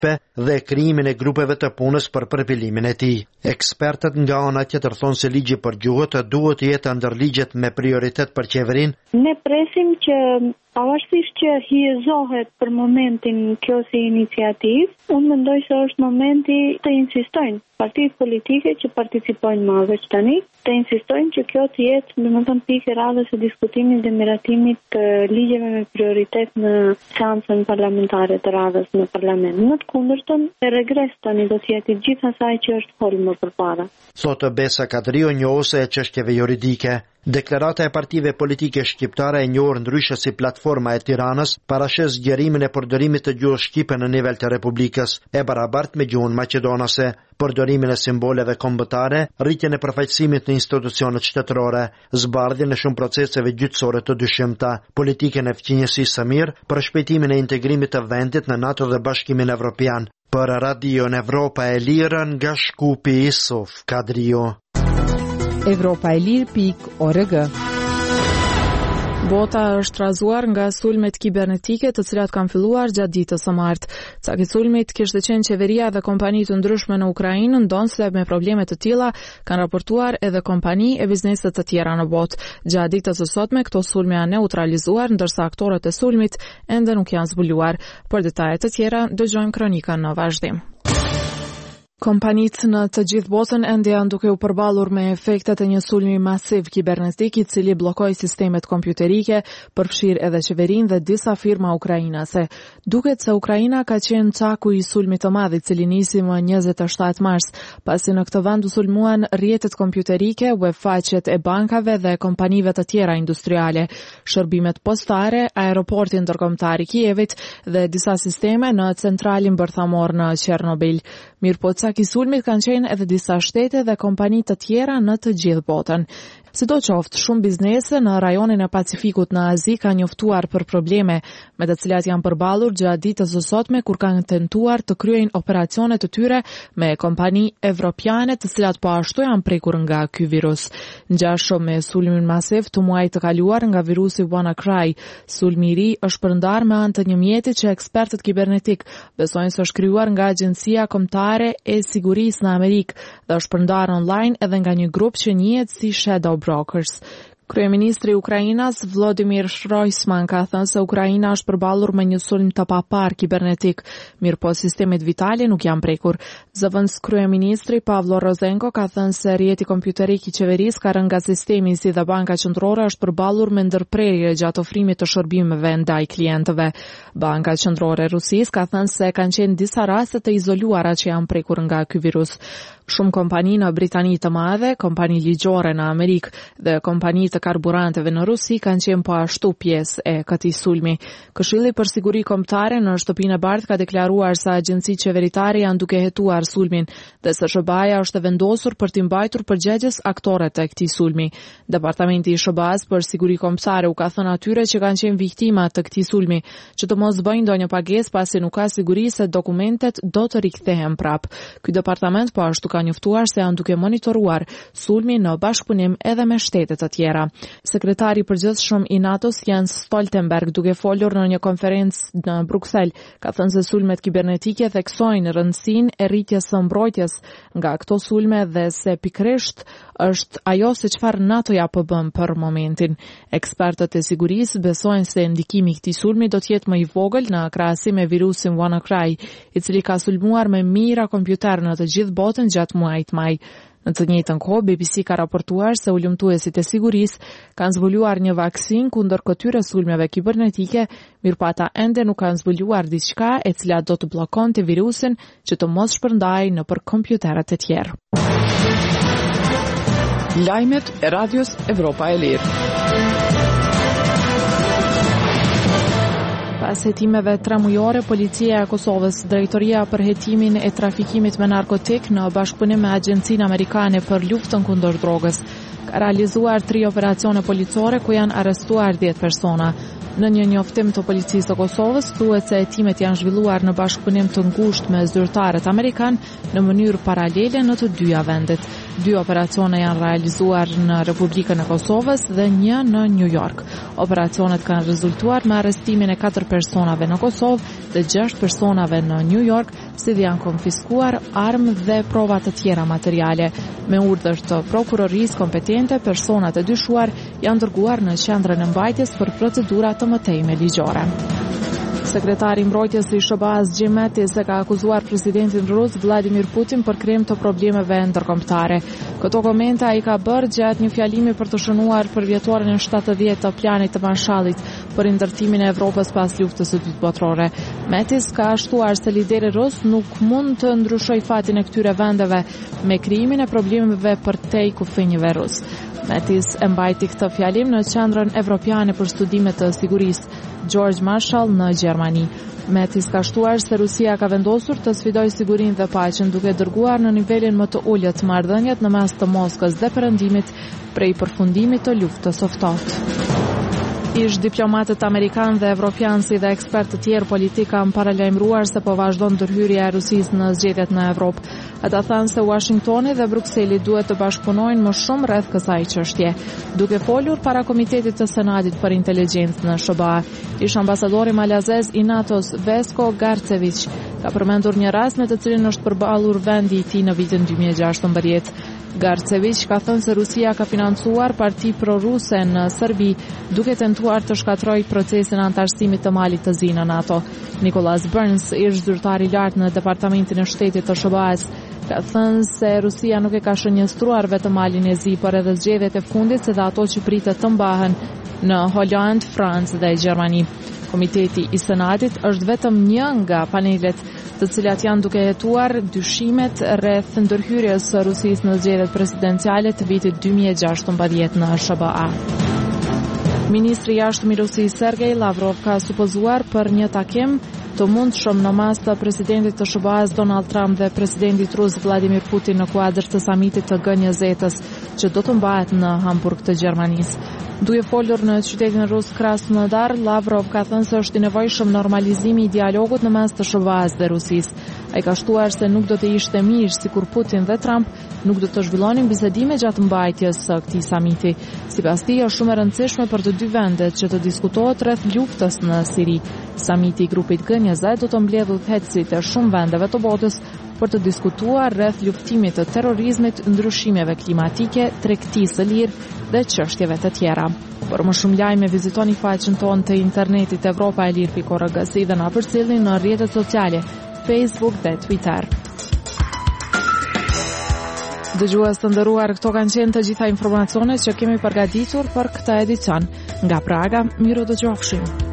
dhe krijimin e grupeve të punës për përpilimin e tij. Ekspertët nga ana tjetër thonë se ligji për gjuhët duhet të jetë ndër ligjet me prioritet për qeverinë. Ne presim që pavarësisht që hiezohet për momentin kjo si iniciativë, unë mendoj se është momenti të insistojnë partitë politike që participojnë më veç tani, të insistojnë që kjo të jetë, domethënë, pikë radhës e diskutimit dhe miratimit të ligjeve me prioritet në seancën parlamentare të radhës në parlament. Në të kundërtën, regres tani do të jetë gjithë asaj që është folur më përpara. Thotë Besa Kadrio, njohëse e çështjeve juridike. Deklarata e partive politike shqiptare e njohur ndryshe si Platforma e Tiranës parashes zgjerimin e përdorimit të gjuhës shqipe në nivel të Republikës, e barabartë me gjuhën maqedonase, përdorimin e simboleve kombëtare, rritjen e përfaqësimit në institucionet shtetërore, zbardhjen e shumë proceseve gjyqësore të dyshimta, politikën e fqinjësisë së mirë, për shpejtimin e integrimit të vendit në NATO dhe Bashkimin Evropian. Për Radion Evropa e Lirë nga Shkupi Isuf Kadrio. Evropaelir.org. Bota është trazuar nga sulmet kibernetike të cilat kanë filluar gjatë ditës së martë. Cak i sulmit kishte qenë qeveria dhe kompani të ndryshme në Ukrainë, ndonse me probleme të tilla kanë raportuar edhe kompani e bizneset të tjera në botë. Gjatë ditës së sotme këto sulme janë neutralizuar, ndërsa aktorët e sulmit ende nuk janë zbuluar. Për detajet të tjera dëgjojmë kronikën në vazhdim. Kompanitë në të gjithë botën ende janë duke u përballur me efektet e një sulmi masiv kibernetik i cili bllokoi sistemet kompjuterike, përfshirë edhe qeverinë dhe disa firma ukrainase. Duket se Ukraina ka qenë caku i sulmit të madh i cili nisi më 27 mars, pasi në këtë vend u sulmuan rrjetet kompjuterike, webfaqet e bankave dhe kompanive të tjera industriale, shërbimet postare, aeroporti ndërkombëtar i Kievit dhe disa sisteme në centralin bërthamor në Chernobyl. Mirëpo i sulmit kanë qenë edhe disa shtete dhe kompani të tjera në të gjithë botën. Sidoqoftë, shumë biznese në rajonin e Pacifikut në Azi kanë njoftuar për probleme me të cilat janë përballur gjatë ditës së sotme kur kanë tentuar të kryejnë operacione të tyre me kompani evropiane të cilat po ashtu janë prekur nga ky virus. Ngjashëm me sulmin masiv të muajit të kaluar nga virusi WannaCry, sulmi i ri është përndar me anë të një mjeti që ekspertët kibernetik besojnë se është krijuar nga Agjencia Kombëtare e Sigurisë në Amerikë dhe është përndar online edhe nga një grup që njihet si Shadow Brokers. Kryeministri i Ukrainas Volodymyr Groysman ka thënë se Ukraina është përballur me një sulm të papar kibernetik, mirëpo sistemet vitale nuk janë prekur. Zëvendës kryeministri Pavlo Rozenko ka thënë se rrjeti kompjuterik i qeverisë ka rënë nga sistemi si dhe Banka Qendrore është përballur me ndërprerje gjatë ofrimit të shërbimeve ndaj klientëve. Banka Qendrore e Rusisë ka thënë se kanë qenë disa raste të izoluara që janë prekur nga ky virus. Shumë kompani në Britani të Madhe, kompani ligjore në Amerikë dhe kompani të karburanteve në Rusi kanë qenë po ashtu pjesë e këtij sulmi. Këshilli për Siguri Kombëtare në Shtëpinë e Bardhë ka deklaruar se agjencitë qeveritare janë duke hetuar sulmin dhe se SBA-ja është vendosur për t'i mbajtur përgjegjës aktorët e këtij sulmi. Departamenti i SBA-s për Siguri Kombëtare u ka thënë atyre që kanë qenë viktima të këtij sulmi që të mos bëjnë ndonjë pagesë pasi nuk ka siguri se dokumentet do të rikthehen prap. Ky departament po ashtu ka njoftuar se janë duke monitoruar sulmin në bashkëpunim edhe me shtete të tjera. Sekretari i përgjithshëm i NATO-s Jens Stoltenberg, duke folur në një konferencë në Bruksel, ka thënë se sulmet kibernetike theksojnë rëndësinë e rritjes së mbrojtjes nga këto sulme dhe se pikërisht është ajo se çfarë NATO-ja po bën për momentin. Ekspertët e sigurisë besojnë se ndikimi i këtij sulmi do të jetë më i vogël në krahasim me virusin WannaCry, i cili ka sulmuar me mijëra kompjuter në të gjithë botën gjatë muajit maj. Në të njëjtën kohë, BBC ka raportuar se ulëmtuesit e sigurisë kanë zbuluar një vaksinë kundër këtyre sulmeve kibernetike, mirëpo ata ende nuk kanë zbuluar diçka e cila do të bllokonte virusin që të mos shpërndajë nëpër kompjuterët e tjerë. Lajmet e Radios Evropa e Lirë. Pas hetimeve 3 mujore, policia e Kosovës, drejtoria për hetimin e trafikimit me narkotik në bashkëpunim me Agjencinë Amerikane për luftën kundër drogës, ka realizuar 3 operacione policore ku janë arrestuar 10 persona. Në një njoftim të policisë të Kosovës, thuhet se hetimet janë zhvilluar në bashkëpunim të ngushtë me zyrtarët amerikan në mënyrë paralele në të dyja vendet. 2 operacione janë realizuar në Republikën e Kosovës dhe një në New York. Operacionet kanë rezultuar me arrestimin e 4 personave në Kosovë dhe 6 personave në New York, si dhe janë konfiskuar armë dhe prova të tjera materiale. Me urdhër të prokurorisë kompetente, personat e dyshuar janë dërguar në qendrën e mbajtjes për procedura të mëtejme ligjore. Sekretari i mbrojtjes i SBA-s Jim Mattis e ka akuzuar presidentin rus Vladimir Putin për krim të problemeve ndërkombëtare. Këto komente ai ka bërë gjatë një fjalimi për të shënuar përvjetorin e 70 të planit të Marshallit për ndërtimin e Evropës pas luftës së dytë botërore. Mattis ka shtuar se lideri rus nuk mund të ndryshojë fatin e këtyre vendeve me krijimin e problemeve përtej kufijve rus. Mattis e mbajti këtë fjalim në Qendrën Evropiane për Studime të Sigurisë George Marshall në Gjermani. Mattis ka shtuar se Rusia ka vendosur të sfidojë sigurinë dhe paqen duke dërguar në nivelin më të ulët marrëdhëniet në mes të Moskës dhe Perëndimit prej përfundimit të luftës së ftohtë. Ish diplomatët amerikanë dhe evropianë si dhe ekspertë të tjerë politik kanë paralajmëruar se po vazhdon ndërhyrja e Rusisë në zgjedhjet në Evropë. Ata thanë se Washingtoni dhe Brukseli duhet të bashkëpunojnë më shumë rreth kësaj çështje. Duke folur para Komitetit të Senatit për Inteligjencë në SBA, ish ambasadori malazez i NATO-s Vesko Garcević ka përmendur një rast me të cilin është përballur vendi i tij në vitin 2016. Garcević ka thënë se Rusia ka financuar parti proruse në Serbi duke tentuar të shkatërrojë procesin antarësimit të Malit të Zi në NATO. Nicholas Burns, ish zyrtar i lartë në Departamentin e Shtetit të SBA-s, ka thënë se Rusia nuk e ka shënjestruar vetëm Malin e Zi, por edhe zgjedhjet e fundit se dhe ato që pritet të mbahen në Holand, Francë dhe Gjermani. Komiteti i Senatit është vetëm një nga panelet të cilat janë duke hetuar dyshimet rreth ndërhyrjes së Rusisë në zgjedhjet presidenciale të vitit 2016 në SBA. Ministri i jashtëm i Rusisë Sergej Lavrov ka supozuar për një takim të mundshëm në mas të presidentit të SBA-s Donald Trump dhe presidentit rus Vladimir Putin në kuadër të samitit të G20-s që do të mbahet në Hamburg të Gjermanisë. Duke folur në qytetin rus Krasnodar, Lavrov ka thënë se është i nevojshëm normalizimi i dialogut në mes të SBA-s dhe Rusisë. Ai ka shtuar se nuk do të ishte mirë sikur Putin dhe Trump nuk do të zhvillonin bisedime gjatë mbajtjes së këtij samiti. Sipas tij, është shumë e rëndësishme për të dy vendet që të diskutohet rreth luftës në Siri. Samiti i grupit G20 do të mbledhë udhëheqësit e shumë vendeve të botës për të diskutuar rreth luftimit të terrorizmit, ndryshimeve klimatike, tregtisë së lirë dhe çështjeve të tjera. Për më shumë lajme vizitoni faqen tonë të internetit evropaelir.org si dhe na përcjellni në rrjetet sociale Facebook dhe Twitter. Dëgjues të nderuar, këto kanë qenë të gjitha informacionet që kemi përgatitur për këtë edicion. Nga Praga, miru dëgjofshim.